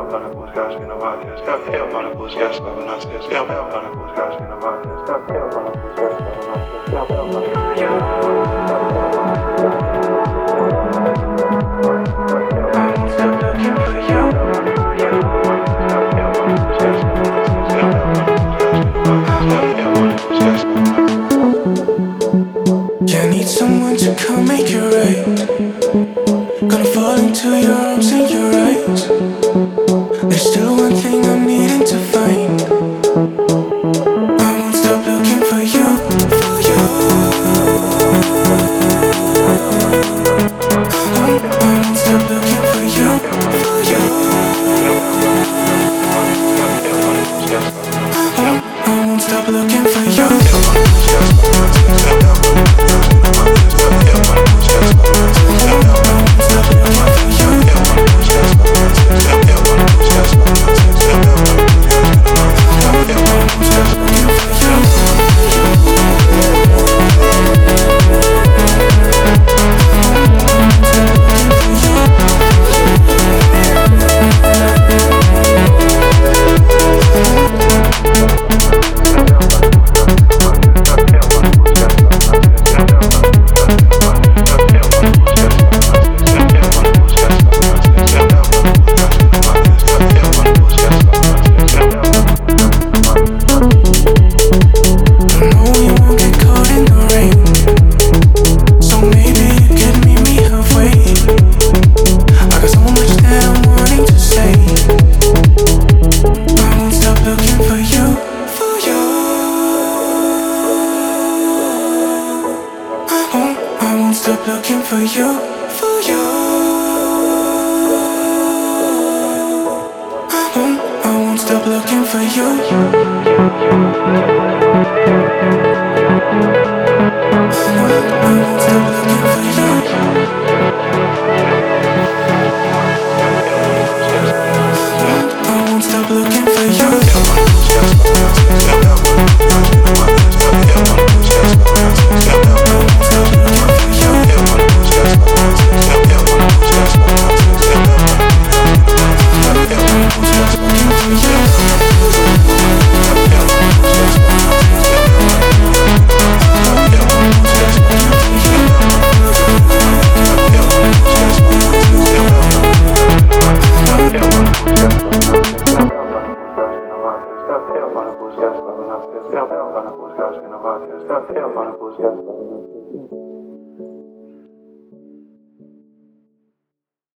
para buscar que no vayas, escapeo para buscar para no estés, escapeo para buscar que no vayas, escapeo para buscar para no estés, escapeo para I need someone to come make it right. Gonna fall into your arms and your eyes. There's still one thing I'm needing to find. I won't stop looking for you, for you. I won't stop looking for you, for you. I won't stop looking for you. Stop looking for you, for you. I won't stop looking for you. I won't stop looking for you.